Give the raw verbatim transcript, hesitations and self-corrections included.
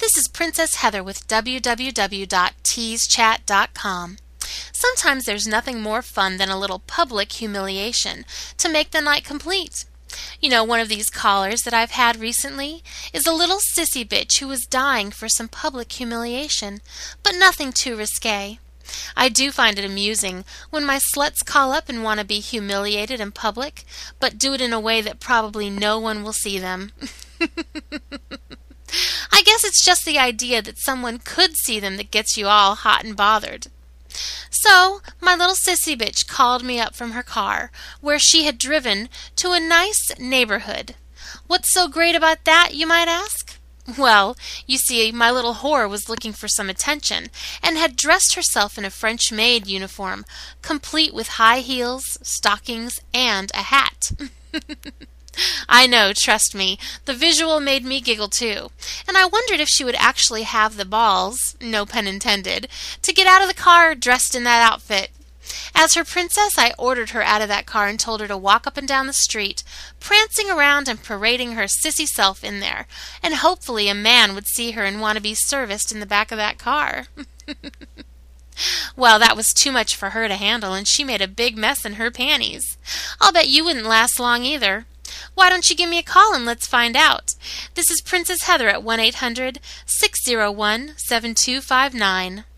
This is Princess Heather with w w w dot tease chat dot com. Sometimes there's nothing more fun than a little public humiliation to make the night complete. You know, one of these callers that I've had recently is a little sissy bitch who was dying for some public humiliation, but nothing too risque. I do find it amusing when my sluts call up and want to be humiliated in public, but do it in a way that probably no one will see them. I guess it's just the idea that someone could see them that gets you all hot and bothered. So, my little sissy bitch called me up from her car, where she had driven to a nice neighborhood. What's so great about that, you might ask? Well, you see, my little whore was looking for some attention, and had dressed herself in a French maid uniform, complete with high heels, stockings, and a hat. I know, trust me, the visual made me giggle too, and I wondered if she would actually have the balls, no pun intended, to get out of the car dressed in that outfit. As her princess, I ordered her out of that car and told her to walk up and down the street, prancing around and parading her sissy self in there, and hopefully a man would see her and want to be serviced in the back of that car. Well, that was too much for her to handle, and she made a big mess in her panties. I'll bet you wouldn't last long either. Why don't you give me a call and let's find out? This is Princess Heather at one eight hundred, six oh one, seven two five nine.